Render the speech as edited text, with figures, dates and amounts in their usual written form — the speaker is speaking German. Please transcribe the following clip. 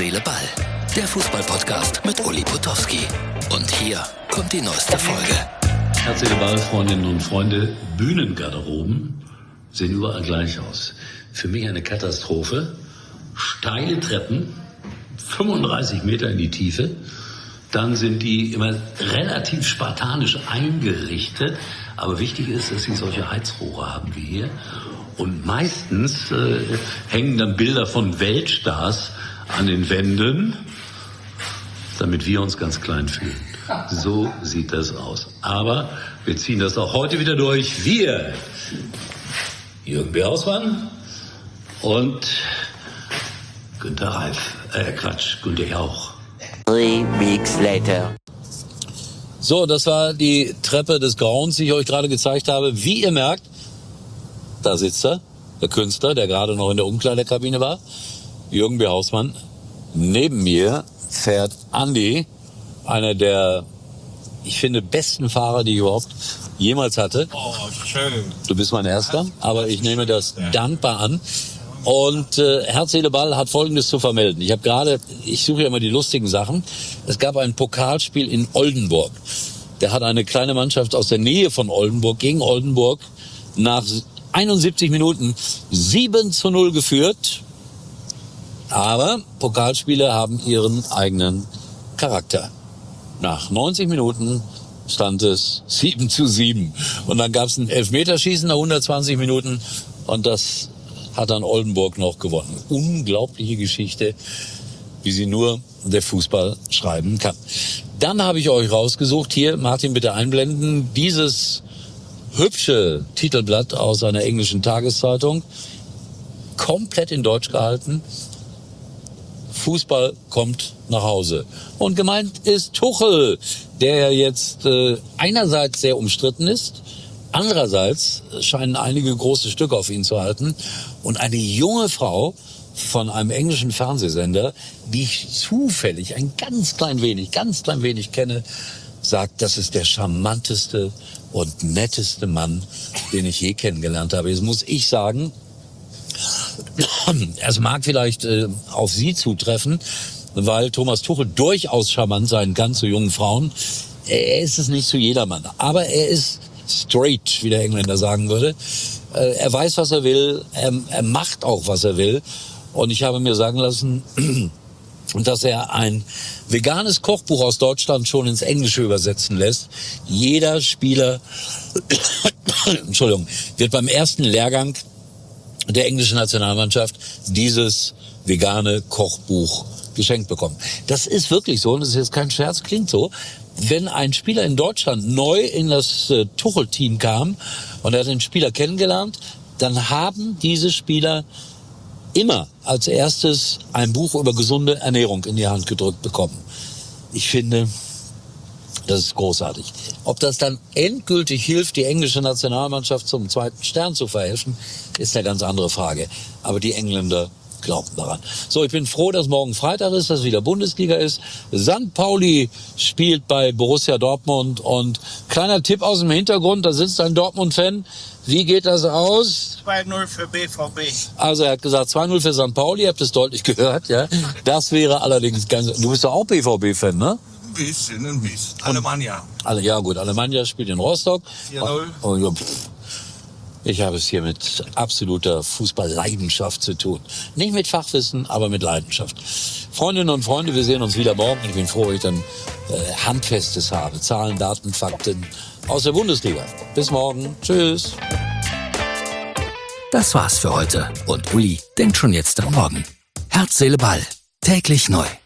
Seele, Ball. Der Fußball-Podcast mit Uli Potowski. Und hier kommt die neueste Folge. Herz, Seele, Ball, Freundinnen und Freunde. Bühnengarderoben sehen überall gleich aus. Für mich eine Katastrophe. Steile Treppen, 35 Meter in die Tiefe. Dann sind die immer relativ spartanisch eingerichtet. Aber wichtig ist, dass sie solche Heizrohre haben wie hier. Und meistens hängen dann Bilder von Weltstars an den Wänden, damit wir uns ganz klein fühlen. So sieht das aus. Aber wir ziehen das auch heute wieder durch. Wir, Jürgen B. Hausmann und Günter Reif. Günter Jauch. 3 weeks later. So, das war die Treppe des Grauens, die ich euch gerade gezeigt habe. Wie ihr merkt, da sitzt er, der Künstler, der gerade noch in der Umkleidekabine war. Jürgen B. Hausmann. Neben mir fährt Andi, einer der, ich finde, besten Fahrer, die ich überhaupt jemals hatte. Oh, schön. Du bist mein Erster, aber ich nehme das dankbar an. Und Herz, Seele, Ball hat Folgendes zu vermelden. Ich suche ja immer die lustigen Sachen. Es gab ein Pokalspiel in Oldenburg. Der hat eine kleine Mannschaft aus der Nähe von Oldenburg gegen Oldenburg nach 71 Minuten 7-0 geführt. Aber Pokalspiele haben ihren eigenen Charakter. Nach 90 Minuten stand es 7-7. Und dann gab es ein Elfmeterschießen nach 120 Minuten. Und das hat dann Oldenburg noch gewonnen. Unglaubliche Geschichte, wie sie nur der Fußball schreiben kann. Dann habe ich euch rausgesucht, hier, Martin, bitte einblenden, dieses hübsche Titelblatt aus einer englischen Tageszeitung, komplett in Deutsch gehalten. Fußball kommt nach Hause. Und gemeint ist Tuchel, der jetzt einerseits sehr umstritten ist, andererseits scheinen einige große Stücke auf ihn zu halten. Und eine junge Frau von einem englischen Fernsehsender, die ich zufällig ein ganz klein wenig kenne, sagt, das ist der charmanteste und netteste Mann, den ich je kennengelernt habe. Jetzt muss ich sagen, es mag vielleicht auf Sie zutreffen, weil Thomas Tuchel durchaus charmant sein kann zu jungen Frauen. Er ist es nicht zu jedermann, aber er ist straight, wie der Engländer sagen würde. Er weiß, was er will, er macht auch, was er will. Und ich habe mir sagen lassen, dass er ein veganes Kochbuch aus Deutschland schon ins Englische übersetzen lässt. Jeder Spieler wird beim ersten Lehrgang der englischen Nationalmannschaft dieses vegane Kochbuch geschenkt bekommen. Das ist wirklich so, und das ist jetzt kein Scherz, klingt so. Wenn ein Spieler in Deutschland neu in das Tuchel-Team kam und er hat den Spieler kennengelernt, dann haben diese Spieler immer als erstes ein Buch über gesunde Ernährung in die Hand gedrückt bekommen. Ich finde, das ist großartig. Ob das dann endgültig hilft, die englische Nationalmannschaft zum 2. Stern zu verhelfen, ist eine ganz andere Frage. Aber die Engländer glauben daran. So, ich bin froh, dass morgen Freitag ist, dass wieder Bundesliga ist. St. Pauli spielt bei Borussia Dortmund. Und kleiner Tipp aus dem Hintergrund, da sitzt ein Dortmund-Fan. Wie geht das aus? 2-0 für BVB. Also er hat gesagt 2-0 für St. Pauli, ihr habt es deutlich gehört. Ja. Das wäre allerdings ganz... Du bist doch auch BVB-Fan, ne? Ein bisschen. Alemannia. Ja gut, Alemannia spielt in Rostock. 4-0. Ich habe es hier mit absoluter Fußballleidenschaft zu tun. Nicht mit Fachwissen, aber mit Leidenschaft. Freundinnen und Freunde, wir sehen uns wieder morgen. Ich bin froh, dass ich dann Handfestes habe. Zahlen, Daten, Fakten aus der Bundesliga. Bis morgen. Tschüss. Das war's für heute. Und Uli denkt schon jetzt an morgen. Herz, Seele, Ball. Täglich neu.